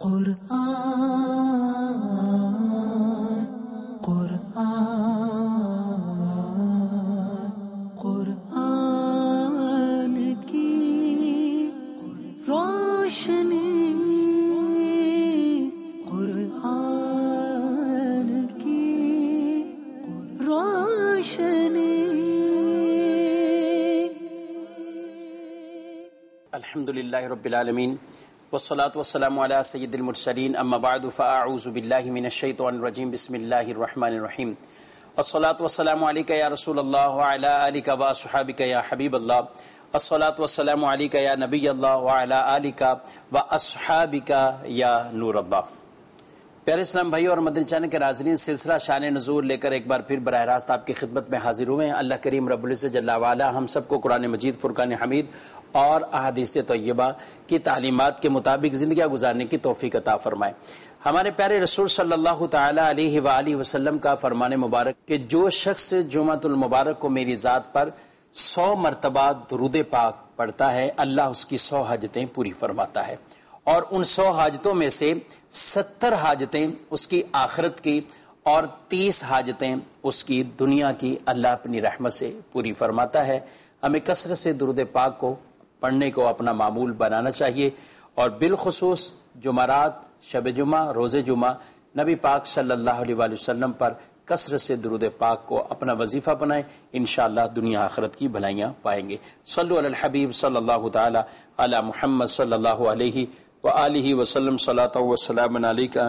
الحمدللہ رب العالمین والصلاة والسلام علی سید المرسلین اما بعد فاعوذ باللہ من الشیطان الرجیم بسم اللہ الرحمن الرحیم والصلاة والسلام علیکہ یا رسول اللہ وعلی آلکہ واصحابکہ یا حبیب اللہ الصلاة والسلام علیکہ یا نبی اللہ وعلی آلکہ واصحابکہ یا نور اللہ۔ پیارے اسلام بھائیو اور مدنی چینل کے ناظرین، سلسلہ شان نزول لے کر ایک بار پھر براہ راست آپ کی خدمت میں حاضر ہوئے ہیں۔ اللہ کریم رب العزت جل وعلا ہم سب کو قرآن مجید، فرقان حمید اور احادیث طیبہ کی تعلیمات کے مطابق زندگیاں گزارنے کی توفیق عطا فرمائے۔ ہمارے پیارے رسول صلی اللہ تعالی علیہ وآلہ وسلم کا فرمان مبارک کہ جو شخص جمعۃ المبارک کو میری ذات پر 100 مرتبہ درود پاک پڑھتا ہے، اللہ اس کی 100 حاجتیں پوری فرماتا ہے، اور ان 100 حاجتوں میں سے 70 حاجتیں اس کی آخرت کی اور 30 حاجتیں اس کی دنیا کی اللہ اپنی رحمت سے پوری فرماتا ہے۔ ہمیں کثرت سے درود پاک کو پڑھنے کو اپنا معمول بنانا چاہیے، اور بالخصوص جمعرات، شب جمعہ، روز جمعہ نبی پاک صلی اللہ علیہ وآلہ وسلم پر کثرت سے درود پاک کو اپنا وظیفہ بنائیں، انشاءاللہ دنیا آخرت کی بھلائیاں پائیں گے۔ صلو علی الحبیب صلی اللہ تعالی علی محمد صلی اللہ علیہ وآلہ وسلم، صلاۃ و سلام علیکہ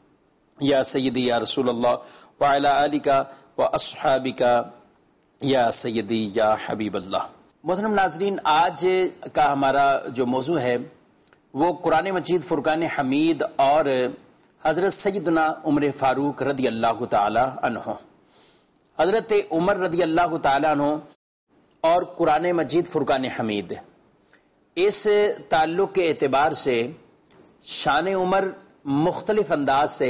یا سیدی یا رسول اللہ وعلی آلکہ واصحابکہ یا سیدی یا حبیب اللہ۔ محترم ناظرین، آج کا ہمارا جو موضوع ہے وہ قرآن مجید، فرقان حمید اور حضرت سیدنا عمر فاروق رضی اللہ تعالی عنہ۔ حضرت عمر رضی اللہ تعالی عنہ اور قرآن مجید، فرقان حمید، اس تعلق کے اعتبار سے شان عمر مختلف انداز سے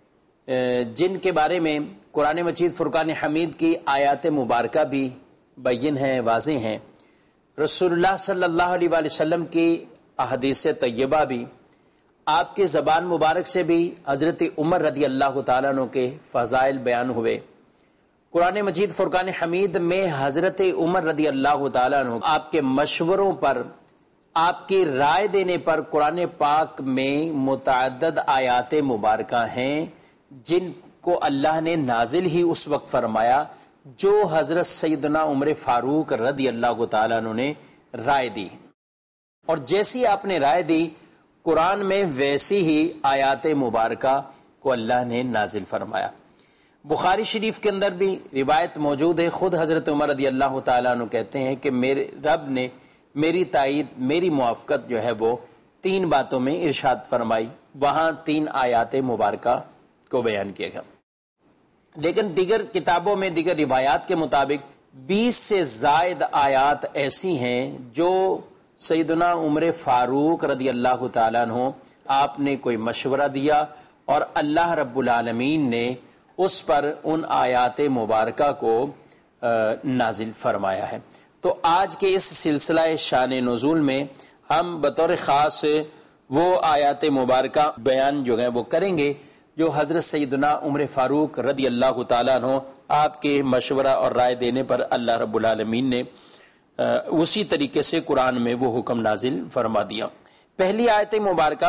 جن کے بارے میں قرآن مجید، فرقان حمید کی آیات مبارکہ بھی بین ہیں، واضح ہیں، رسول اللہ صلی اللہ علیہ وآلہ وسلم کی احادیث طیبہ بھی، آپ کے زبان مبارک سے بھی حضرت عمر رضی اللہ تعالیٰ عنہ کے فضائل بیان ہوئے۔ قرآن مجید، فرقان حمید میں حضرت عمر رضی اللہ تعالیٰ عنہ آپ کے مشوروں پر، آپ کی رائے دینے پر قرآن پاک میں متعدد آیات مبارکہ ہیں جن کو اللہ نے نازل ہی اس وقت فرمایا جو حضرت سیدنا عمر فاروق رضی اللہ تعالیٰ عنہ نے رائے دی، اور جیسی آپ نے رائے دی قرآن میں ویسی ہی آیات مبارکہ کو اللہ نے نازل فرمایا۔ بخاری شریف کے اندر بھی روایت موجود ہے، خود حضرت عمر رضی اللہ تعالیٰ عنہ کہتے ہیں کہ میرے رب نے میری تائید، میری موافقت جو ہے وہ 3 باتوں میں ارشاد فرمائی، وہاں 3 آیات مبارکہ کو بیان کیا گیا، لیکن دیگر کتابوں میں، دیگر روایات کے مطابق 20 سے زائد آیات ایسی ہیں جو سیدنا عمر فاروق رضی اللہ تعالیٰ عنہ آپ نے کوئی مشورہ دیا اور اللہ رب العالمین نے اس پر ان آیات مبارکہ کو نازل فرمایا ہے۔ تو آج کے اس سلسلہ شان نزول میں ہم بطور خاص وہ آیات مبارکہ بیان جو ہے وہ کریں گے جو حضرت سیدنا عمر فاروق رضی اللہ تعالیٰ عنہ آپ کے مشورہ اور رائے دینے پر اللہ رب العالمین نے اسی طریقے سے قرآن میں وہ حکم نازل فرما دیا۔ پہلی آیت مبارکہ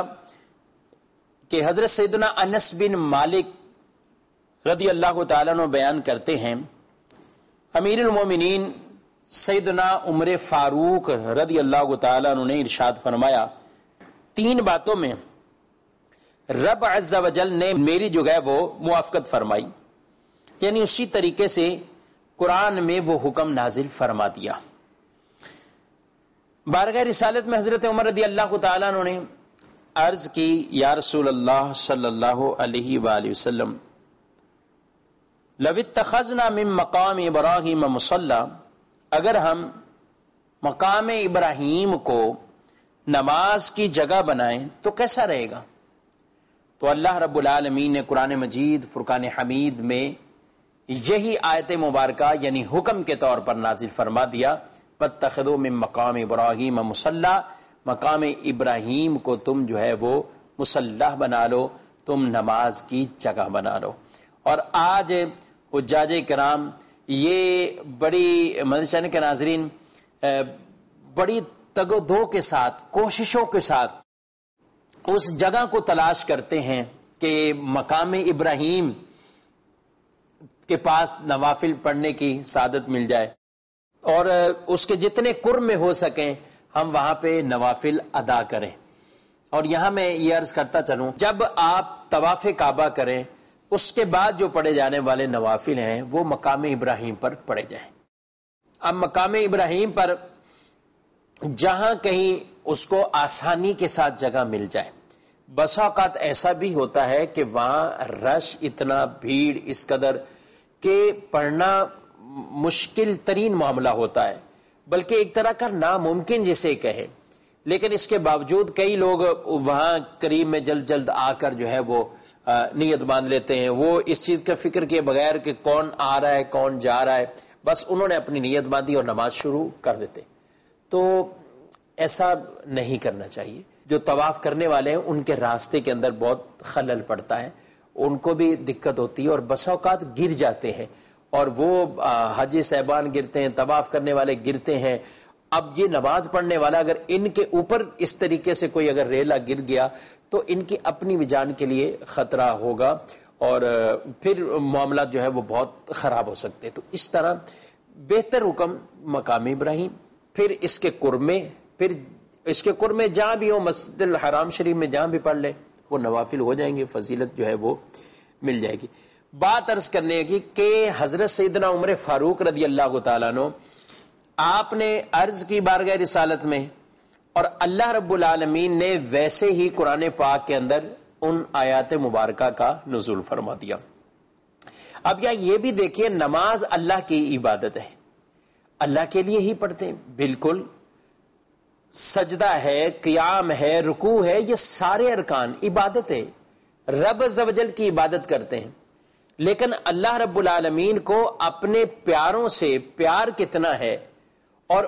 کہ حضرت سیدنا انس بن مالک رضی اللہ تعالیٰ عنہ بیان کرتے ہیں، امیر المومنین سیدنا عمر فاروق رضی اللہ تعالیٰ عنہ نے ارشاد فرمایا، 3 باتوں میں رب عز و جل نے میری جو ہے وہ موافقت فرمائی، یعنی اسی طریقے سے قرآن میں وہ حکم نازل فرما دیا۔ بارگاہ رسالت میں حضرت عمر رضی اللہ تعالیٰ عنہ نے عرض کی، یا رسول اللہ صلی اللہ علیہ وآلہ وسلم، لو اتخذنا من مقام ابراہیم مصلی، اگر ہم مقام ابراہیم کو نماز کی جگہ بنائیں تو کیسا رہے گا؟ تو اللہ رب العالمین نے قرآن مجید، فرقان حمید میں یہی آیت مبارکہ یعنی حکم کے طور پر نازل فرما دیا، واتخذوا من مقام ابراہیم مصلی، مقام ابراہیم کو تم جو ہے وہ مسلح بنا لو، تم نماز کی جگہ بنا لو۔ اور آج حجاج کرام یہ بڑی مدنی کے ناظرین بڑی تگ و دو کے ساتھ، کوششوں کے ساتھ اس جگہ کو تلاش کرتے ہیں کہ مقام ابراہیم کے پاس نوافل پڑھنے کی سعادت مل جائے، اور اس کے جتنے قرب میں ہو سکیں ہم وہاں پہ نوافل ادا کریں۔ اور یہاں میں یہ عرض کرتا چلوں، جب آپ طواف کعبہ کریں اس کے بعد جو پڑھے جانے والے نوافل ہیں وہ مقام ابراہیم پر پڑھے جائیں۔ اب مقام ابراہیم پر جہاں کہیں اس کو آسانی کے ساتھ جگہ مل جائے، بسا اوقات ایسا بھی ہوتا ہے کہ وہاں رش اتنا، بھیڑ اس قدر کہ پڑھنا مشکل ترین معاملہ ہوتا ہے، بلکہ ایک طرح کا ناممکن جسے کہیں، لیکن اس کے باوجود کئی لوگ وہاں قریب میں جلد جلد آ کر جو ہے وہ نیت باندھ لیتے ہیں، وہ اس چیز کا فکر کیے بغیر کہ کون آ رہا ہے کون جا رہا ہے، بس انہوں نے اپنی نیت باندھی اور نماز شروع کر دیتے۔ تو ایسا نہیں کرنا چاہیے۔ جو طواف کرنے والے ہیں ان کے راستے کے اندر بہت خلل پڑتا ہے، ان کو بھی دقت ہوتی ہے اور بسا اوقات گر جاتے ہیں، اور وہ حاجی صاحبان گرتے ہیں، طواف کرنے والے گرتے ہیں۔ اب یہ نماز پڑھنے والا اگر ان کے اوپر اس طریقے سے کوئی اگر ریلا گر گیا تو ان کی اپنی بھی جان کے لیے خطرہ ہوگا، اور پھر معاملات جو ہے وہ بہت خراب ہو سکتے ہیں۔ تو اس طرح بہتر حکم مقام ابراہیم، پھر اس کے قرب میں، پھر اس کے قرب میں جہاں بھی ہو، مسجد الحرام شریف میں جہاں بھی پڑھ لے وہ نوافل ہو جائیں گے، فضیلت جو ہے وہ مل جائے گی۔ بات عرض کرنے کی کہ حضرت سیدنا عمر فاروق رضی اللہ تعالیٰ عنہ، آپ نے عرض کی بارگاہ رسالت میں، اور اللہ رب العالمین نے ویسے ہی قرآن پاک کے اندر ان آیات مبارکہ کا نزول فرما دیا۔ اب یہ بھی دیکھیے، نماز اللہ کی عبادت ہے، اللہ کے لیے ہی پڑھتے ہیں، بالکل سجدہ ہے، قیام ہے، رکوع ہے، یہ سارے ارکان عبادت ہے، رب عز و جل کی عبادت کرتے ہیں۔ لیکن اللہ رب العالمین کو اپنے پیاروں سے پیار کتنا ہے، اور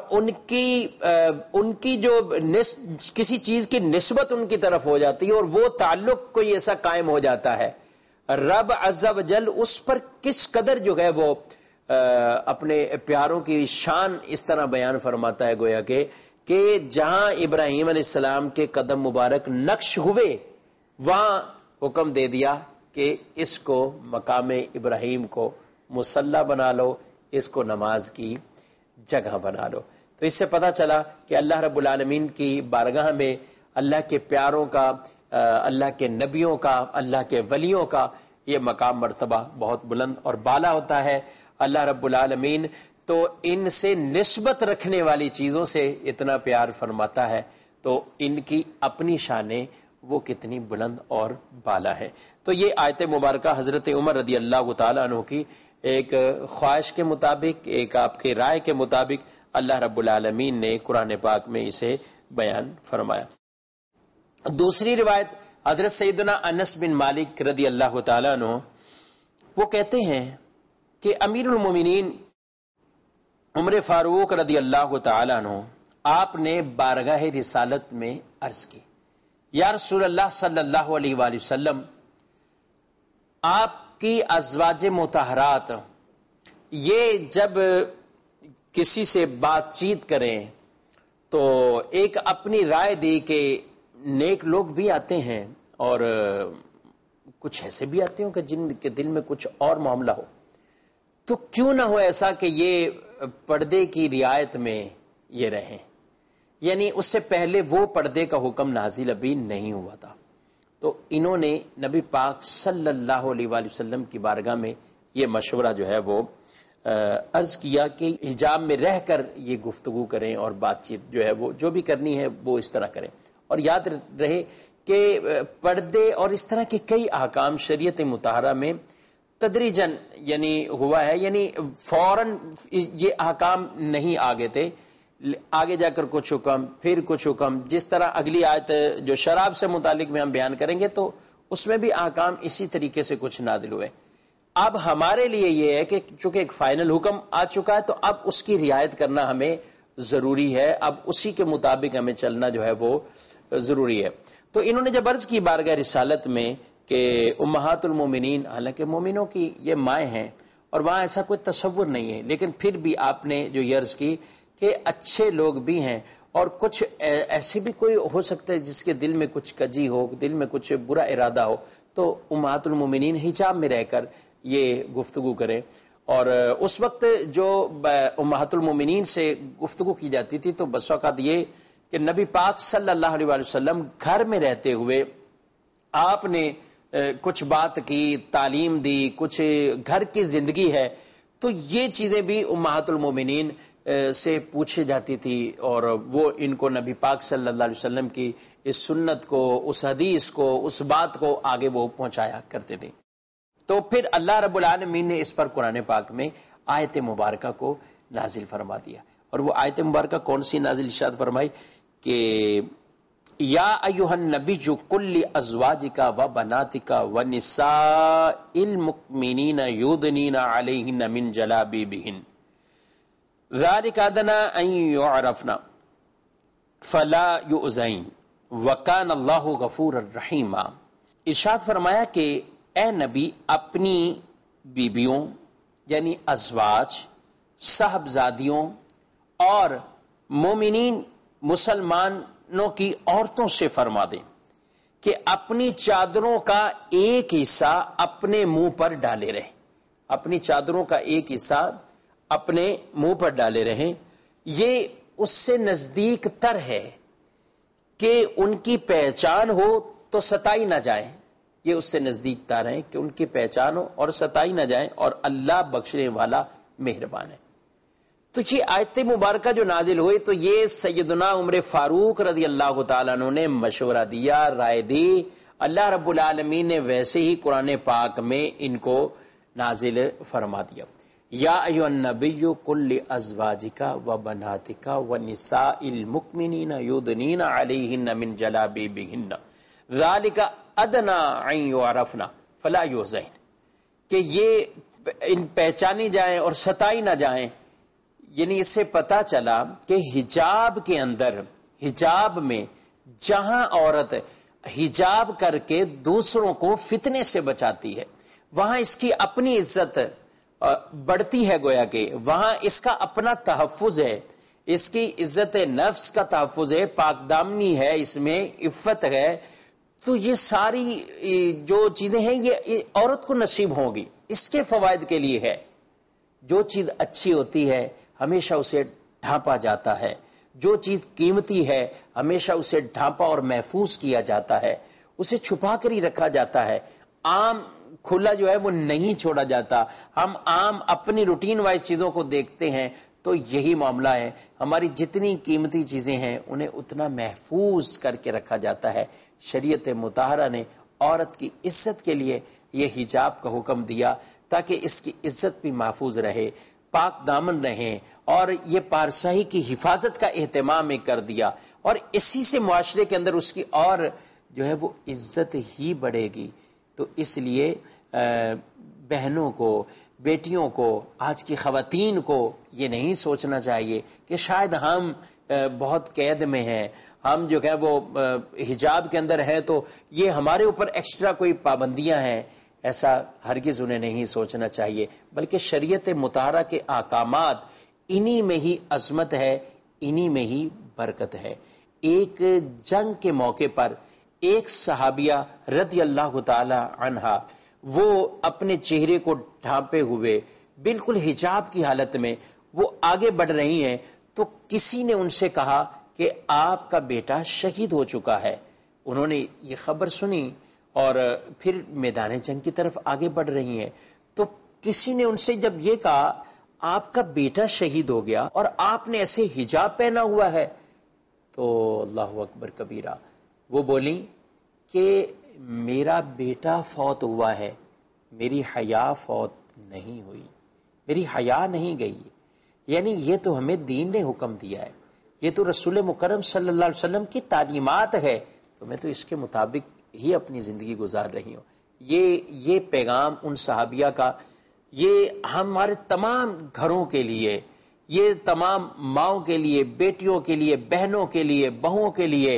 ان کی جو کسی چیز کی نسبت ان کی طرف ہو جاتی ہے اور وہ تعلق کوئی ایسا قائم ہو جاتا ہے، رب عز و جل اس پر کس قدر جو ہے وہ اپنے پیاروں کی شان اس طرح بیان فرماتا ہے، گویا کہ جہاں ابراہیم علیہ السلام کے قدم مبارک نقش ہوئے وہاں حکم دے دیا کہ اس کو مقام ابراہیم کو مصلی بنا لو، اس کو نماز کی جگہ بنا لو۔ تو اس سے پتہ چلا کہ اللہ رب العالمین کی بارگاہ میں اللہ کے پیاروں کا، اللہ کے نبیوں کا، اللہ کے ولیوں کا یہ مقام مرتبہ بہت بلند اور بالا ہوتا ہے۔ اللہ رب العالمین تو ان سے نسبت رکھنے والی چیزوں سے اتنا پیار فرماتا ہے، تو ان کی اپنی شانیں وہ کتنی بلند اور بالا ہے۔ تو یہ آیت مبارکہ حضرت عمر رضی اللہ تعالیٰ عنہ کی ایک خواہش کے مطابق، ایک آپ کے رائے کے مطابق اللہ رب العالمین نے قرآن پاک میں اسے بیان فرمایا۔ دوسری روایت حضرت سیدنا انس بن مالک رضی اللہ تعالیٰ عنہ، وہ کہتے ہیں کہ امیر المومنین عمر فاروق رضی اللہ تعالیٰ عنہ آپ نے بارگاہ رسالت میں عرض کی، یا رسول اللہ صلی اللہ علیہ وآلہ وسلم، آپ کی ازواج مطہرات یہ جب کسی سے بات چیت کریں تو ایک اپنی رائے دی کہ نیک لوگ بھی آتے ہیں اور کچھ ایسے بھی آتے ہوں کہ جن کے دل میں کچھ اور معاملہ ہو، تو کیوں نہ ہو ایسا کہ یہ پردے کی رعایت میں یہ رہیں، یعنی اس سے پہلے وہ پردے کا حکم نازل ابھی نہیں ہوا تھا۔ تو انہوں نے نبی پاک صلی اللہ علیہ وآلہ وسلم کی بارگاہ میں یہ مشورہ جو ہے وہ عرض کیا کہ حجاب میں رہ کر یہ گفتگو کریں اور بات چیت جو ہے وہ جو بھی کرنی ہے وہ اس طرح کریں۔ اور یاد رہے کہ پردے اور اس طرح کے کئی احکام شریعت مطہرہ میں تدریجاً یعنی ہوا ہے، یعنی فوراً یہ احکام نہیں آگے تھے، آگے جا کر کچھ حکم پھر کچھ حکم، جس طرح اگلی آیت جو شراب سے متعلق میں ہم بیان کریں گے تو اس میں بھی احکام اسی طریقے سے کچھ نازل ہوئے۔ اب ہمارے لیے یہ ہے کہ چونکہ ایک فائنل حکم آ چکا ہے تو اب اس کی رعایت کرنا ہمیں ضروری ہے، اب اسی کے مطابق ہمیں چلنا جو ہے وہ ضروری ہے۔ تو انہوں نے جب عرض کی بارگاہ رسالت میں کہ امہات المومنین، حالانکہ مومنوں کی یہ مائیں ہیں اور وہاں ایسا کوئی تصور نہیں ہے، لیکن پھر بھی آپ نے جو یہ عرض کی کہ اچھے لوگ بھی ہیں اور کچھ ایسے بھی کوئی ہو سکتا ہے جس کے دل میں کچھ کجی ہو، دل میں کچھ برا ارادہ ہو، تو امہات المومنین حجاب میں رہ کر یہ گفتگو کریں. اور اس وقت جو امہات المومنین سے گفتگو کی جاتی تھی تو بس اوقات یہ کہ نبی پاک صلی اللہ علیہ وسلم گھر میں رہتے ہوئے آپ نے کچھ بات کی، تعلیم دی، کچھ گھر کی زندگی ہے، تو یہ چیزیں بھی امہات المومنین سے پوچھی جاتی تھی اور وہ ان کو نبی پاک صلی اللہ علیہ وسلم کی اس سنت کو، اس حدیث کو، اس بات کو آگے وہ پہنچایا کرتے تھے. تو پھر اللہ رب العالمین نے اس پر قرآن پاک میں آیت مبارکہ کو نازل فرما دیا. اور وہ آیت مبارکہ کون سی نازل ارشاد فرمائی کہ یا ایھا النبی قل لازواجک و بناتک و نساء المؤمنین یدنین علیہن من جلابیبہن ذلک ادنی ان یعرفن فلا یؤذین وکان اللہ غفورا رحیما. ارشاد فرمایا کہ اے نبی اپنی بیویوں یعنی ازواج، صاحبزادیوں اور مومنین مسلمانوں کی عورتوں سے فرما دیں کہ اپنی چادروں کا ایک حصہ اپنے منہ پر ڈالے رہیں، اپنی چادروں کا ایک حصہ اپنے منہ پر ڈالے رہیں. یہ اس سے نزدیک تر ہے کہ ان کی پہچان ہو تو ستائی نہ جائیں، یہ اس سے نزدیک تر ہے کہ ان کی پہچان ہو اور ستائی نہ جائیں، اور اللہ بخشنے والا مہربان ہے. تو یہ آیت مبارکہ جو نازل ہوئی تو یہ سیدنا عمر فاروق رضی اللہ تعالیٰ عنہ نے مشورہ دیا، رائے دی. اللہ رب العالمین نے ویسے ہی قرآن پاک میں ان کو نازل فرما دیا. یا ایھا النبی قل لازواجک و بناتک و نساء المؤمنین یدنین علیہن من جلابیبہن ذلک ادنی ان یعرفن فلا یؤذین، کہ یہ ان پہچانی جائیں اور ستائی نہ جائیں. یعنی اس سے پتہ چلا کہ حجاب کے اندر، حجاب میں جہاں عورت حجاب کر کے دوسروں کو فتنے سے بچاتی ہے وہاں اس کی اپنی عزت بڑھتی ہے، گویا کہ وہاں اس کا اپنا تحفظ ہے، اس کی عزت نفس کا تحفظ ہے، پاک دامنی ہے، اس میں عفت ہے. تو یہ ساری جو چیزیں ہیں یہ عورت کو نصیب ہوں گی، اس کے فوائد کے لیے ہے. جو چیز اچھی ہوتی ہے ہمیشہ اسے ڈھانپا جاتا ہے، جو چیز قیمتی ہے ہمیشہ اسے ڈھانپا اور محفوظ کیا جاتا ہے، اسے چھپا کر ہی رکھا جاتا ہے. عام کھلا جو ہے وہ نہیں چھوڑا جاتا. ہم عام اپنی روٹین وائز چیزوں کو دیکھتے ہیں تو یہی معاملہ ہے. ہماری جتنی قیمتی چیزیں ہیں انہیں اتنا محفوظ کر کے رکھا جاتا ہے. شریعت مطہرہ نے عورت کی عزت کے لیے یہ حجاب کا حکم دیا تاکہ اس کی عزت بھی محفوظ رہے، پاک دامن رہیں، اور یہ پارسائی کی حفاظت کا اہتمام کر دیا. اور اسی سے معاشرے کے اندر اس کی اور جو ہے وہ عزت ہی بڑھے گی. تو اس لیے بہنوں کو، بیٹیوں کو، آج کی خواتین کو یہ نہیں سوچنا چاہیے کہ شاید ہم بہت قید میں ہیں، ہم جو ہے وہ حجاب کے اندر ہیں تو یہ ہمارے اوپر ایکسٹرا کوئی پابندیاں ہیں. ایسا ہرگز انہیں نہیں سوچنا چاہیے، بلکہ شریعت مطہرہ کے احکامات انہی میں ہی عظمت ہے، انہی میں ہی برکت ہے. ایک جنگ کے موقع پر ایک صحابیہ رضی اللہ تعالی عنہا وہ اپنے چہرے کو ڈھانپے ہوئے بالکل حجاب کی حالت میں وہ آگے بڑھ رہی ہیں تو کسی نے ان سے کہا کہ آپ کا بیٹا شہید ہو چکا ہے. انہوں نے یہ خبر سنی اور پھر میدان جنگ کی طرف آگے بڑھ رہی ہیں تو کسی نے ان سے جب یہ کہا آپ کا بیٹا شہید ہو گیا اور آپ نے ایسے حجاب پہنا ہوا ہے تو اللہ اکبر کبیرہ وہ بولی کہ میرا بیٹا فوت ہوا ہے، میری حیا فوت نہیں ہوئی، میری حیا نہیں گئی. یعنی یہ تو ہمیں دین نے حکم دیا ہے، یہ تو رسول مکرم صلی اللہ علیہ وسلم کی تعلیمات ہے، تو میں تو اس کے مطابق ہی اپنی زندگی گزار رہی ہوں. یہ پیغام ان صحابیہ کا یہ ہمارے تمام گھروں کے لیے، یہ تمام ماؤں کے لیے، بیٹیوں کے لیے، بہنوں کے لیے، بہوؤں کے لیے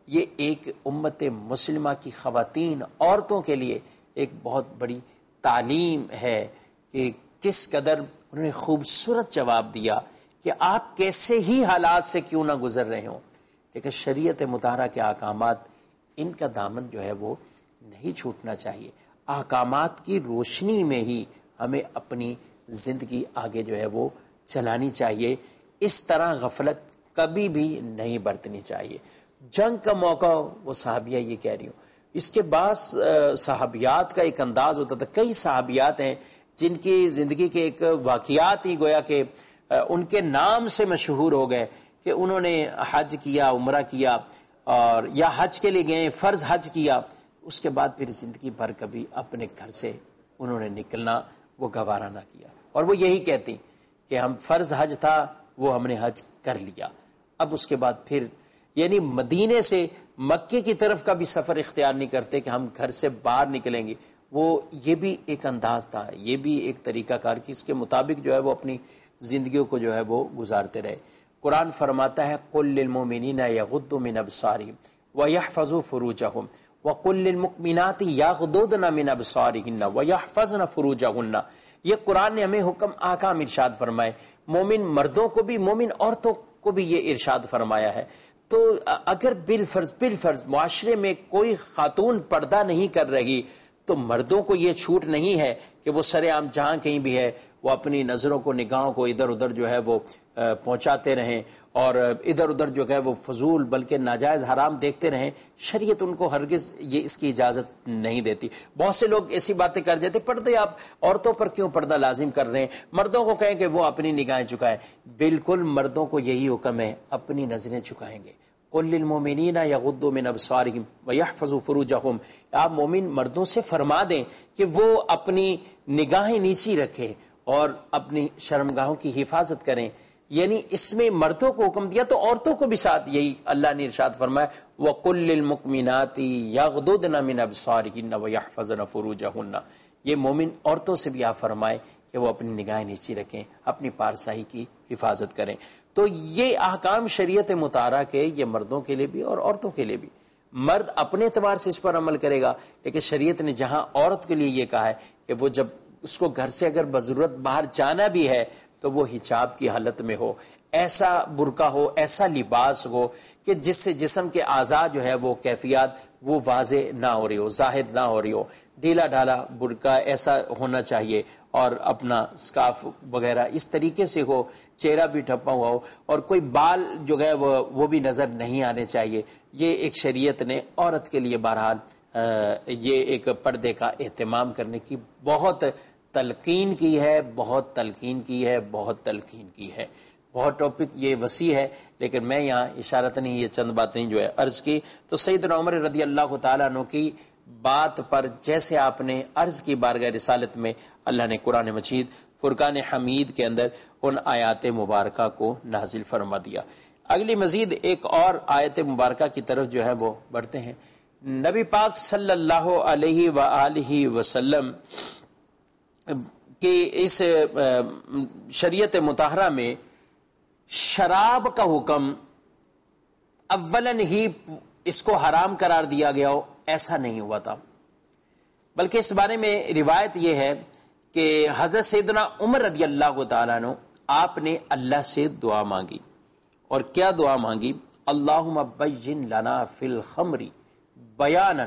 یہ ایک امت مسلمہ کی خواتین عورتوں کے لیے ایک بہت بڑی تعلیم ہے کہ کس قدر انہوں نے خوبصورت جواب دیا کہ آپ کیسے ہی حالات سے کیوں نہ گزر رہے ہوں، لیکن شریعت مطہرہ کے احکامات ان کا دامن جو ہے وہ نہیں چھوٹنا چاہیے۔ احکامات کی روشنی میں ہی ہمیں اپنی زندگی آگے جو ہے وہ چلانی چاہیے، اس طرح غفلت کبھی بھی نہیں برتنی چاہیے۔ جنگ کا موقع وہ صحابیہ یہ کہہ رہی ہوں، اس کے بعد صحابیات کا ایک انداز ہوتا تھا، کئی صحابیات ہیں جن کی زندگی کے ایک واقعات ہی گویا کہ ان کے نام سے مشہور ہو گئے کہ انہوں نے حج کیا، عمرہ کیا، اور یا حج کے لیے گئے، فرض حج کیا، اس کے بعد پھر زندگی بھر کبھی اپنے گھر سے انہوں نے نکلنا وہ گوارا نہ کیا، اور وہ یہی کہتی کہ ہم فرض حج تھا وہ ہم نے حج کر لیا، اب اس کے بعد پھر یعنی مدینے سے مکے کی طرف کا بھی سفر اختیار نہیں کرتے کہ ہم گھر سے باہر نکلیں گے۔ وہ یہ بھی ایک انداز تھا، یہ بھی ایک طریقہ کار کہ اس کے مطابق جو ہے وہ اپنی زندگیوں کو جو ہے وہ گزارتے رہے۔ قرآن فرماتا ہے قُل لِّلْمُؤْمِنِينَ يَغُضُّوا مِنْ أَبْصَارِهِمْ وَيَحْفَظُوا فُرُوجَهُمْ وَقُل لِّلْمُؤْمِنَاتِ يَغْضُضْنَ مِنْ أَبْصَارِهِنَّ وَيَحْفَظْنَ فُرُوجَهُنَّ۔ یہ قرآن نے ہمیں احکام ارشاد فرمائے، مومن مردوں کو بھی مومن عورتوں کو بھی یہ ارشاد فرمایا ہے۔ تو اگر بالفرض معاشرے میں کوئی خاتون پردہ نہیں کر رہی تو مردوں کو یہ چھوٹ نہیں ہے کہ وہ سر عام جہاں کہیں بھی ہے وہ اپنی نظروں کو، نگاہوں کو ادھر ادھر جو ہے وہ پہنچاتے رہیں اور ادھر ادھر جو ہے وہ فضول بلکہ ناجائز حرام دیکھتے رہیں۔ شریعت ان کو ہرگز یہ اس کی اجازت نہیں دیتی۔ بہت سے لوگ ایسی باتیں کر دیتے، پردے آپ عورتوں پر کیوں پردہ لازم کر رہے ہیں، مردوں کو کہیں کہ وہ اپنی نگاہیں جھکائیں۔ بالکل مردوں کو یہی حکم ہے، اپنی نظریں جھکائیں گے۔ قُل لِّلْمُؤْمِنِينَ يَغُضُّوا مِنْ أَبْصَارِهِمْ وَيَحْفَظُوا فُرُوجَهُمْ۔ آپ مومن مردوں سے فرما دیں کہ وہ اپنی نگاہیں نیچی رکھیں اور اپنی شرمگاہوں کی حفاظت کریں۔ یعنی اس میں مردوں کو حکم دیا تو عورتوں کو بھی ساتھ یہی اللہ نے ارشاد فرمایا وَقُل لِّلْمُؤْمِنَاتِ يَغْضُضْنَ مِنْ أَبْصَارِهِنَّ وَيَحْفَظْنَ فُرُوجَهُنَّ۔ یہ مومن عورتوں سے بھی آپ فرمائیں کہ وہ اپنی نگاہیں نیچی رکھیں، اپنی پارسائی کی حفاظت کریں۔ تو یہ احکام شریعت مطہرہ کے یہ مردوں کے لیے بھی اور عورتوں کے لیے بھی۔ مرد اپنے اعتبار سے اس پر عمل کرے گا، لیکن شریعت نے جہاں عورت کے لیے یہ کہا ہے کہ وہ جب اس کو گھر سے اگر بضرورت باہر جانا بھی ہے تو وہ حجاب کی حالت میں ہو، ایسا برقع ہو، ایسا لباس ہو کہ جس سے جسم کے اعضاء جو ہے وہ کیفیات وہ واضح نہ ہو رہی ہو، ظاہر نہ ہو رہی ہو۔ ڈھیلا ڈھالا برقع ایسا ہونا چاہیے اور اپنا سکارف وغیرہ اس طریقے سے ہو، چہرہ بھی ڈھپا ہوا ہو اور کوئی بال جو ہے وہ بھی نظر نہیں آنے چاہیے۔ یہ ایک شریعت نے عورت کے لیے بہرحال یہ ایک پردے کا اہتمام کرنے کی بہت تلقین کی ہے، بہت تلقین کی ہے، بہت تلقین کی ہے۔ بہت ٹاپک یہ وسیع ہے، لیکن میں یہاں اشارتاً یہ چند باتیں جو ہے عرض کی تو سیدنا عمر رضی اللہ تعالیٰ عنہ کی بات پر جیسے آپ نے عرض کی بارگاہ رسالت میں اللہ نے قرآن مجید فرقان حمید کے اندر ان آیات مبارکہ کو نازل فرما دیا۔ اگلی مزید ایک اور آیت مبارکہ کی طرف جو ہے وہ بڑھتے ہیں۔ نبی پاک صلی اللہ علیہ وآلہ وسلم کہ اس شریعت مطہرہ میں شراب کا حکم اولاً ہی اس کو حرام قرار دیا گیا ہو ایسا نہیں ہوا تھا، بلکہ اس بارے میں روایت یہ ہے کہ حضرت سیدنا عمر رضی اللہ تعالیٰ عنہ آپ نے اللہ سے دعا مانگی، اور کیا دعا مانگی؟ اللہم بین لنا فی الخمر بیانا،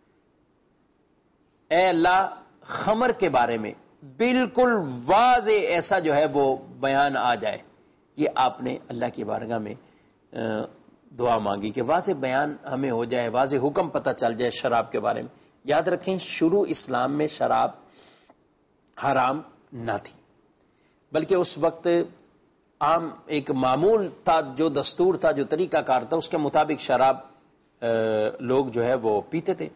اے اللہ خمر کے بارے میں بالکل واضح ایسا جو ہے وہ بیان آ جائے۔ یہ آپ نے اللہ کی بارگاہ میں دعا مانگی کہ واضح بیان ہمیں ہو جائے، واضح حکم پتہ چل جائے شراب کے بارے میں۔ یاد رکھیں شروع اسلام میں شراب حرام نہ تھی، بلکہ اس وقت عام ایک معمول تھا، جو دستور تھا، جو طریقہ کار تھا، اس کے مطابق شراب لوگ جو ہے وہ پیتے تھے۔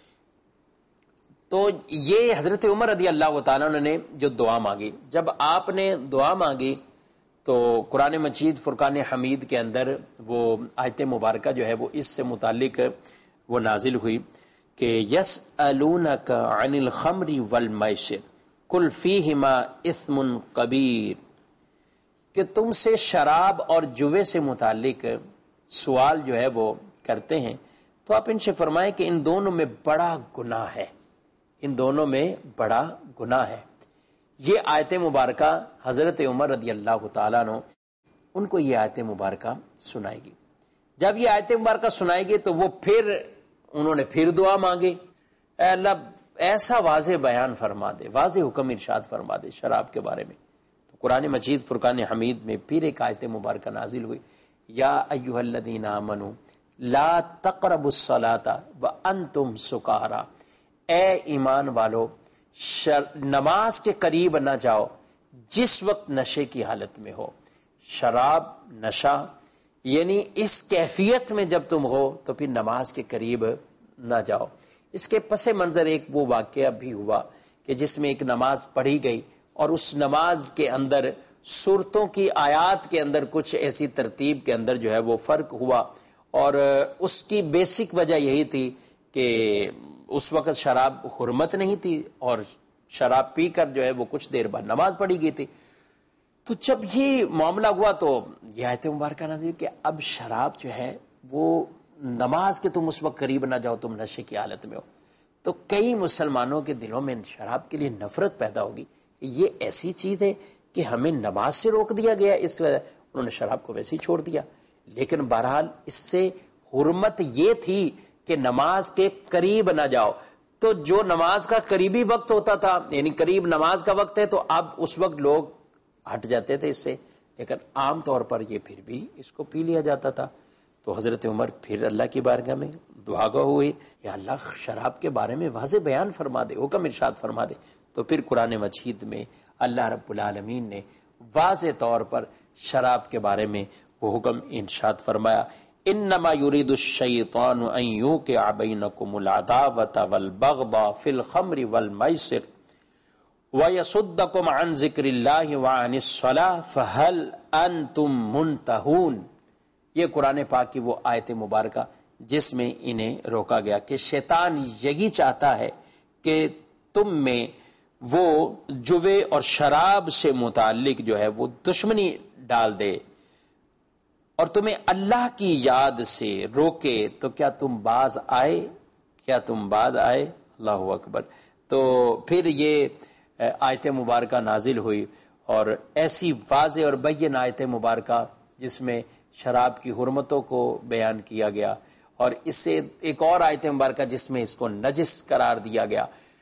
تو یہ حضرت عمر رضی اللہ تعالیٰ عنہ نے جو دعا مانگی، جب آپ نے دعا مانگی تو قرآن مجید فرقان حمید کے اندر وہ آیت مبارکہ جو ہے وہ اس سے متعلق وہ نازل ہوئی کہ یسألونک عن الخمر والمیسر قل فیہما اثم کبیر، کہ تم سے شراب اور جوے سے متعلق سوال جو ہے وہ کرتے ہیں تو آپ ان سے فرمائیں کہ ان دونوں میں بڑا گناہ ہے، ان دونوں میں بڑا گناہ ہے۔ یہ آیت مبارکہ حضرت عمر رضی اللہ تعالیٰ عنہ ان کو یہ آیت مبارکہ سنائے گی۔ جب یہ آیت مبارکہ سنائے گی تو وہ انہوں نے پھر دعا مانگی، اے اللہ ایسا واضح بیان فرما دے، واضح حکم ارشاد فرما دے شراب کے بارے میں۔ تو قرآن مجید فرقان حمید میں پھر ایک آیت مبارکہ نازل ہوئی، یا ایھا الذین آمنوا لا تقربوا الصلاۃ وانتم سکارا، اے ایمان والو نماز کے قریب نہ جاؤ جس وقت نشے کی حالت میں ہو۔ شراب، نشہ، یعنی اس کیفیت میں جب تم ہو تو پھر نماز کے قریب نہ جاؤ۔ اس کے پس منظر ایک وہ واقعہ بھی ہوا کہ جس میں ایک نماز پڑھی گئی اور اس نماز کے اندر سورتوں کی آیات کے اندر کچھ ایسی ترتیب کے اندر جو ہے وہ فرق ہوا، اور اس کی بیسک وجہ یہی تھی کہ اس وقت شراب حرمت نہیں تھی اور شراب پی کر جو ہے وہ کچھ دیر بعد نماز پڑھی گئی تھی۔ تو جب یہ معاملہ ہوا تو یہ آیت مبارکہ نازل کہ اب شراب جو ہے وہ نماز کے تم اس وقت قریب نہ جاؤ تم نشے کی حالت میں ہو۔ تو کئی مسلمانوں کے دلوں میں شراب کے لیے نفرت پیدا ہوگی کہ یہ ایسی چیز ہے کہ ہمیں نماز سے روک دیا گیا، اس وجہ انہوں نے شراب کو ویسے ہی چھوڑ دیا۔ لیکن بہرحال اس سے حرمت یہ تھی کہ نماز کے قریب نہ جاؤ۔ تو جو نماز کا قریبی وقت ہوتا تھا، یعنی قریب نماز کا وقت ہے، تو اب اس وقت لوگ ہٹ جاتے تھے اس سے، لیکن عام طور پر یہ پھر بھی اس کو پی لیا جاتا تھا۔ تو حضرت عمر پھر اللہ کی بارگاہ میں دعا گو ہوئے، یا اللہ شراب کے بارے میں واضح بیان فرما دے، حکم ارشاد فرما دے۔ تو پھر قرآن مجید میں اللہ رب العالمین نے واضح طور پر شراب کے بارے میں وہ حکم ارشاد فرمایا، انما یرید الشیطان ان یوقع بینکم العداوۃ والبغضاء فی الخمر والمیسر وَيَصُدَّكُمْ عَنْ ذِكْرِ اللَّهِ وَعَنِ الصَّلَاةِ فَهَلْ أَنْتُمْ مُنْتَهُونَ۔ یہ قرآن پاک کی وہ آیت مبارکہ جس میں انہیں روکا گیا کہ شیطان یہی چاہتا ہے کہ تم میں وہ جوے اور شراب سے متعلق جو ہے وہ دشمنی ڈال دے اور تمہیں اللہ کی یاد سے روکے، تو کیا تم باز آئے؟ کیا تم باز آئے؟ اللہ اکبر۔ تو پھر یہ آیت مبارکہ نازل ہوئی اور ایسی واضح اور بین آیت مبارکہ جس میں شراب کی حرمتوں کو بیان کیا گیا، اور اس سے ایک اور آیت مبارکہ جس میں اس کو نجس قرار دیا گیا۔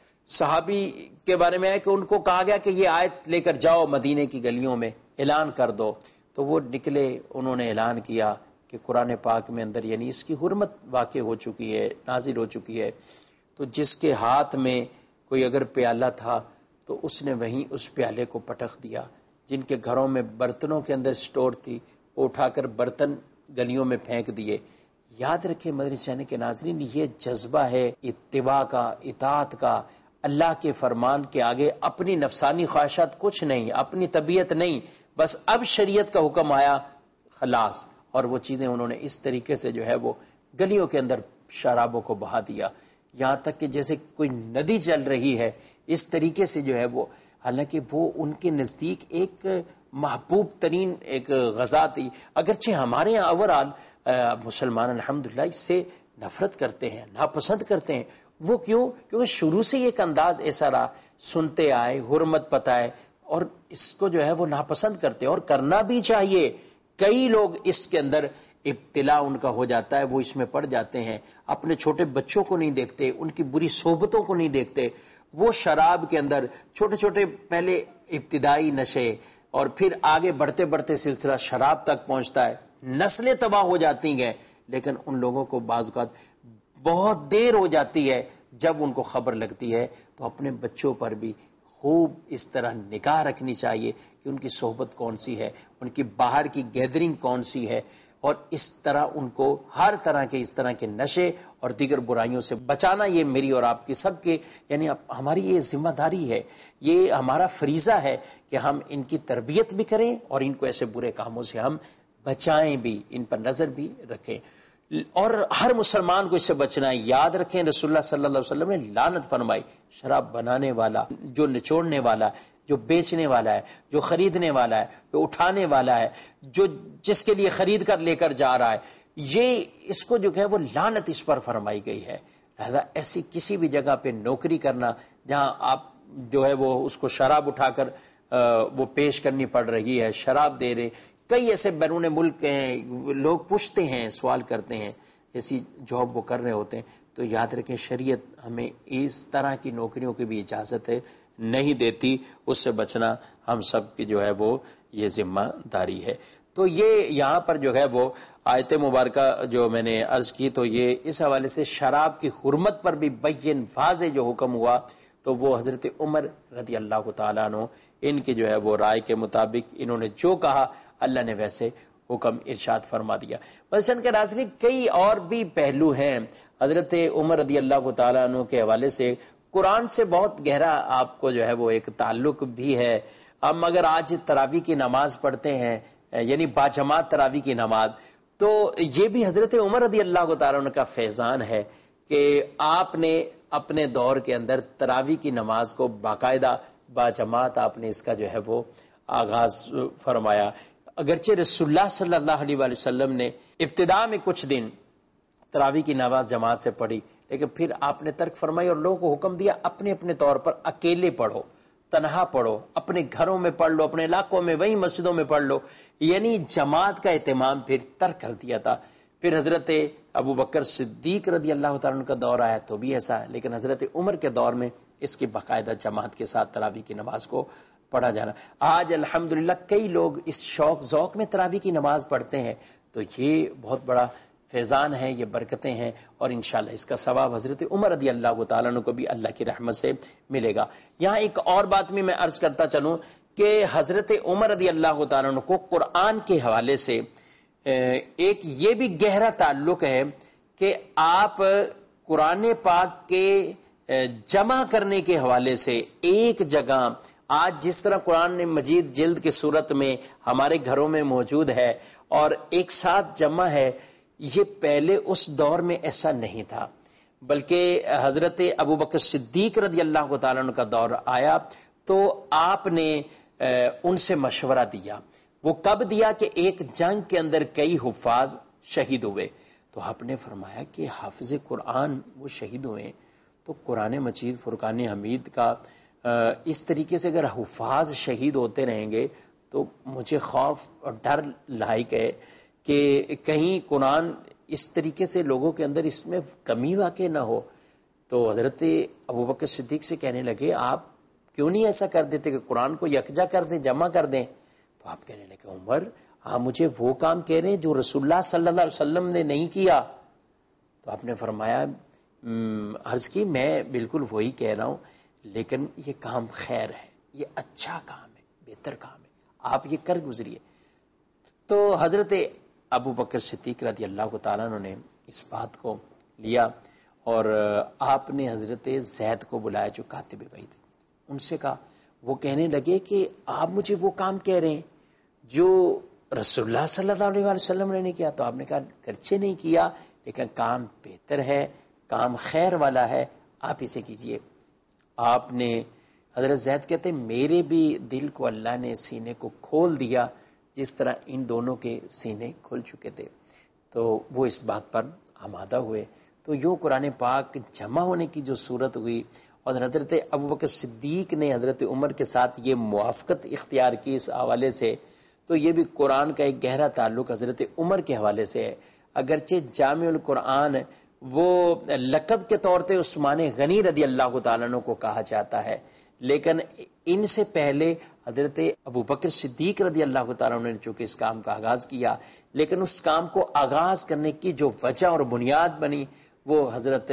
صحابی کے بارے میں ہے کہ ان کو کہا گیا کہ یہ آیت لے کر جاؤ مدینے کی گلیوں میں اعلان کر دو، تو وہ نکلے، انہوں نے اعلان کیا کہ قرآن پاک میں اندر یعنی اس کی حرمت واقع ہو چکی ہے، نازل ہو چکی ہے۔ تو جس کے ہاتھ میں کوئی اگر پیالہ تھا تو اس نے وہیں اس پیالے کو پٹخ دیا، جن کے گھروں میں برتنوں کے اندر سٹور تھی وہ اٹھا کر برتن گلیوں میں پھینک دیے۔ یاد رکھیں مدنی چینل کے ناظرین، یہ جذبہ ہے اتباع کا، اطاعت کا، اللہ کے فرمان کے آگے اپنی نفسانی خواہشات کچھ نہیں، اپنی طبیعت نہیں، بس اب شریعت کا حکم آیا خلاص، اور وہ چیزیں انہوں نے اس طریقے سے جو ہے وہ گلیوں کے اندر شرابوں کو بہا دیا، یہاں تک کہ جیسے کوئی ندی چل رہی ہے اس طریقے سے جو ہے وہ، حالانکہ وہ ان کے نزدیک ایک محبوب ترین ایک غذا تھی۔ اگرچہ ہمارے یہاں اوورآل مسلمان الحمدللہ اس سے نفرت کرتے ہیں، ناپسند کرتے ہیں۔ وہ کیوں؟ کیونکہ شروع سے ایک انداز ایسا رہا، سنتے آئے، حرمت پتہ ہے، اور اس کو جو ہے وہ ناپسند کرتے ہیں، اور کرنا بھی چاہیے۔ کئی لوگ اس کے اندر ابتلا ان کا ہو جاتا ہے، وہ اس میں پڑ جاتے ہیں، اپنے چھوٹے بچوں کو نہیں دیکھتے، ان کی بری صحبتوں کو نہیں دیکھتے، وہ شراب کے اندر چھوٹے چھوٹے پہلے ابتدائی نشے اور پھر آگے بڑھتے بڑھتے سلسلہ شراب تک پہنچتا ہے، نسلیں تباہ ہو جاتی ہیں۔ لیکن ان لوگوں کو بعض اوقات بہت دیر ہو جاتی ہے، جب ان کو خبر لگتی ہے تو اپنے بچوں پر بھی خوب اس طرح نگاہ رکھنی چاہیے کہ ان کی صحبت کون سی ہے، ان کی باہر کی گیدرنگ کون سی ہے، اور اس طرح ان کو ہر طرح کے اس طرح کے نشے اور دیگر برائیوں سے بچانا، یہ میری اور آپ کی سب کے یعنی ہماری یہ ذمہ داری ہے، یہ ہمارا فریضہ ہے کہ ہم ان کی تربیت بھی کریں اور ان کو ایسے برے کاموں سے ہم بچائیں بھی، ان پر نظر بھی رکھیں، اور ہر مسلمان کو اس سے بچنا ہے۔ یاد رکھیں رسول اللہ صلی اللہ علیہ وسلم نے لعنت فرمائی، شراب بنانے والا، جو نچوڑنے والا، جو بیچنے والا ہے، جو خریدنے والا ہے، جو اٹھانے والا ہے، جو جس کے لیے خرید کر لے کر جا رہا ہے، یہ اس کو جو ہے وہ لعنت اس پر فرمائی گئی ہے. لہذا ایسی کسی بھی جگہ پہ نوکری کرنا جہاں آپ جو ہے وہ اس کو شراب اٹھا کر وہ پیش کرنی پڑ رہی ہے، شراب دے رہے، کئی ایسے بیرون ملک ہیں، لوگ پوچھتے ہیں، سوال کرتے ہیں، ایسی جاب وہ کر رہے ہوتے ہیں، تو یاد رکھیں شریعت ہمیں اس طرح کی نوکریوں کی بھی اجازت نہیں دیتی. اس سے بچنا ہم سب کی جو ہے وہ یہ ذمہ داری ہے. تو یہ یہاں پر جو ہے وہ آیت مبارکہ جو میں نے عرض کی، تو یہ اس حوالے سے شراب کی حرمت پر بھی بین واضح جو حکم ہوا تو وہ حضرت عمر رضی اللہ تعالیٰ عنہ ان کی جو ہے وہ رائے کے مطابق انہوں نے جو کہا اللہ نے ویسے حکم ارشاد فرما دیا. مثلاً کے ناظرین کئی اور بھی پہلو ہیں حضرت عمر رضی اللہ تعالیٰ عنہ کے حوالے سے. قرآن سے بہت گہرا آپ کو جو ہے وہ ایک تعلق بھی ہے. ہم اگر آج تراویح کی نماز پڑھتے ہیں یعنی باجماعت تراویح کی نماز، تو یہ بھی حضرت عمر رضی اللہ تعالیٰ عنہ کا فیضان ہے کہ آپ نے اپنے دور کے اندر تراویح کی نماز کو باقاعدہ باجماعت آپ نے اس کا جو ہے وہ آغاز فرمایا. اگرچہ رسول اللہ صلی اللہ علیہ وآلہ وسلم نے ابتداء میں کچھ دن تراویح کی نماز جماعت سے پڑھی، لیکن پھر آپ نے ترک فرمائی اور لوگوں کو حکم دیا اپنے اپنے طور پر اکیلے پڑھو، تنہا پڑھو، اپنے گھروں میں پڑھ لو، اپنے علاقوں میں وہیں مسجدوں میں پڑھ لو. یعنی جماعت کا اہتمام پھر ترک کر دیا تھا. پھر حضرت ابو بکر صدیق رضی اللہ تعالیٰ عنہ کا دور آیا تو بھی ایسا ہے، لیکن حضرت عمر کے دور میں اس کی باقاعدہ جماعت کے ساتھ تراویح کی نماز کو پڑھا جانا. آج الحمدللہ کئی لوگ اس شوق ذوق میں تراویح کی نماز پڑھتے ہیں، تو یہ بہت بڑا فیضان ہے، یہ برکتیں ہیں، اور انشاءاللہ اس کا ثواب حضرت عمر رضی اللہ تعالیٰ عنہ کو بھی اللہ کی رحمت سے ملے گا. یہاں ایک اور بات میں عرض کرتا چلوں کہ حضرت عمر رضی اللہ تعالیٰ عنہ کو قرآن کے حوالے سے ایک یہ بھی گہرا تعلق ہے کہ آپ قرآن پاک کے جمع کرنے کے حوالے سے ایک جگہ آج جس طرح قرآن مجید جلد کی صورت میں ہمارے گھروں میں موجود ہے اور ایک ساتھ جمع ہے، یہ پہلے اس دور میں ایسا نہیں تھا، بلکہ حضرت ابو بکر صدیق رضی اللہ تعالیٰ عنہ کا دور آیا تو آپ نے ان سے مشورہ دیا. وہ کب دیا کہ ایک جنگ کے اندر کئی حفاظ شہید ہوئے، تو آپ نے فرمایا کہ حافظ قرآن وہ شہید ہوئے تو قرآن مجید فرقان حمید کا اس طریقے سے اگر حفاظ شہید ہوتے رہیں گے تو مجھے خوف اور ڈر لاحق ہے کہ کہیں قرآن اس طریقے سے لوگوں کے اندر اس میں کمی واقع نہ ہو. تو حضرت ابوبکر صدیق سے کہنے لگے آپ کیوں نہیں ایسا کر دیتے کہ قرآن کو یکجا کر دیں، جمع کر دیں. تو آپ کہنے لگے عمر آپ مجھے وہ کام کہہ رہے ہیں جو رسول اللہ صلی اللہ علیہ وسلم نے نہیں کیا. تو آپ نے فرمایا عرض کی میں بالکل وہی کہہ رہا ہوں، لیکن یہ کام خیر ہے، یہ اچھا کام ہے، بہتر کام ہے، آپ یہ کر گزریے. تو حضرت ابو بکر صدیق رضی اللہ تعالیٰ عنہ نے اس بات کو لیا اور آپ نے حضرت زید کو بلایا جو کاتب وحی تھے، ان سے کہا. وہ کہنے لگے کہ آپ مجھے وہ کام کہہ رہے ہیں جو رسول اللہ صلی اللہ علیہ وسلم نے نہیں کیا. تو آپ نے کہا گرچہ نہیں کیا لیکن کام بہتر ہے، کام خیر والا ہے، آپ اسے کیجئے. آپ نے حضرت زید کہتے ہیں میرے بھی دل کو اللہ نے سینے کو کھول دیا جس طرح ان دونوں کے سینے کھل چکے تھے. تو وہ اس بات پر آمادہ ہوئے. تو یوں قرآن پاک جمع ہونے کی جو صورت ہوئی اور حضرت ابوبکر صدیق نے حضرت عمر کے ساتھ یہ موافقت اختیار کی اس حوالے سے، تو یہ بھی قرآن کا ایک گہرا تعلق حضرت عمر کے حوالے سے ہے. اگرچہ جامع القرآن وہ لقب کے طور پہ عثمان غنی رضی اللہ تعالیٰ عنہ کو کہا جاتا ہے، لیکن ان سے پہلے حضرت ابوبکر صدیق رضی اللہ تعالیٰ عنہ نے چونکہ اس کام کا آغاز کیا، لیکن اس کام کو آغاز کرنے کی جو وجہ اور بنیاد بنی وہ حضرت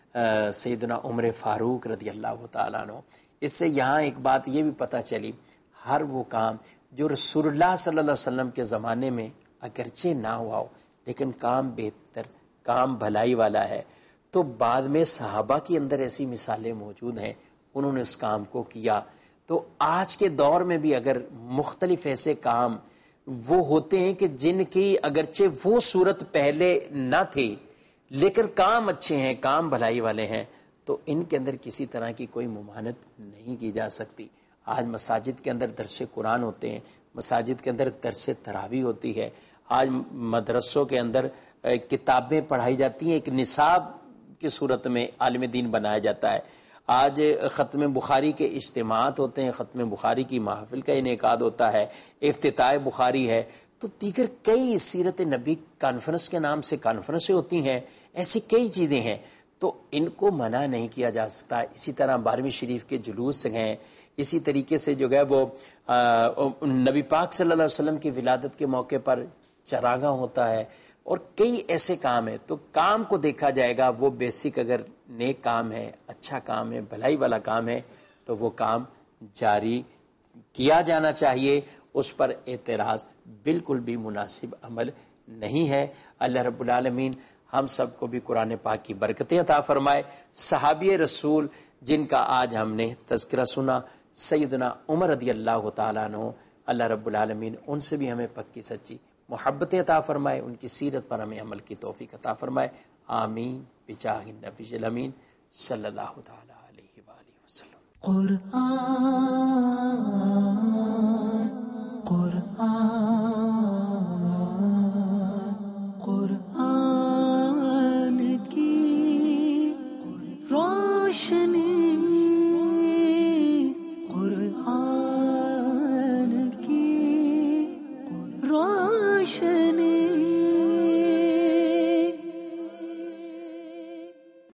سیدنا عمر فاروق رضی اللہ تعالیٰ عنہ. اس سے یہاں ایک بات یہ بھی پتہ چلی، ہر وہ کام جو رسول اللہ صلی اللہ علیہ وسلم کے زمانے میں اگرچہ نہ ہوا ہو لیکن کام بہتر، کام بھلائی والا ہے، تو بعد میں صحابہ کے اندر ایسی مثالیں موجود ہیں، انہوں نے اس کام کو کیا. تو آج کے دور میں بھی اگر مختلف ایسے کام وہ ہوتے ہیں کہ جن کی اگرچہ وہ صورت پہلے نہ تھی لیکن کام اچھے ہیں، کام بھلائی والے ہیں، تو ان کے اندر کسی طرح کی کوئی ممانعت نہیں کی جا سکتی. آج مساجد کے اندر درس قرآن ہوتے ہیں، مساجد کے اندر درس تراویح ہوتی ہے، آج مدرسوں کے اندر کتابیں پڑھائی جاتی ہیں، ایک نصاب کی صورت میں عالم دین بنایا جاتا ہے۔ آج ختم بخاری کے اجتماعات ہوتے ہیں، ختم بخاری کی محفل کا انعقاد ہوتا ہے، افتتاح بخاری ہے، تو دیگر کئی سیرت نبی کانفرنس کے نام سے کانفرنسیں ہوتی ہیں، ایسی کئی چیزیں ہیں، تو ان کو منع نہیں کیا جا سکتا۔ اسی طرح 12ویں شریف کے جلوس ہیں، اسی طریقے سے جو ہے وہ نبی پاک صلی اللہ علیہ وسلم کی ولادت کے موقع پر چراغاں ہوتا ہے، اور کئی ایسے کام ہیں۔ تو کام کو دیکھا جائے گا، وہ بیسک اگر نیک کام ہے، اچھا کام ہے، بھلائی والا کام ہے، تو وہ کام جاری کیا جانا چاہیے، اس پر اعتراض بالکل بھی مناسب عمل نہیں ہے۔ اللہ رب العالمین ہم سب کو بھی قرآن پاک کی برکتیں عطا فرمائے۔ صحابی رسول جن کا آج ہم نے تذکرہ سنا، سیدنا عمر رضی اللہ تعالیٰ عنہ، اللہ رب العالمین ان سے بھی ہمیں پکی سچی محبتیں عطا فرمائے، ان کی سیرت پر ہمیں عمل کی توفیق عطا فرمائے۔ آمین بجاہ النبی الامین صلی اللہ تعالیٰ علیہ وآلہ وسلم۔ قرآن